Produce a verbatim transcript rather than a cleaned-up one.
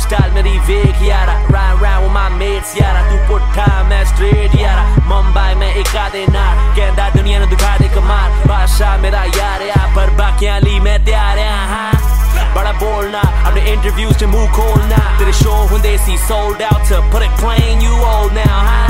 Lifestyle मेरी वेग यारा Ride round with my mates यारा तू पुट्ठा मैं straight यारा मुंबई में एक आधे नार कहंदा दुनिया नूं दिखा दे कमाल बादशाह मेरा यार या पर बाकियां ली मैं तैयार हां बड़ा बोलना अपने interviews च मुंह खोलना तेरे show हुंदे सी sold out to put it plain you old now huh?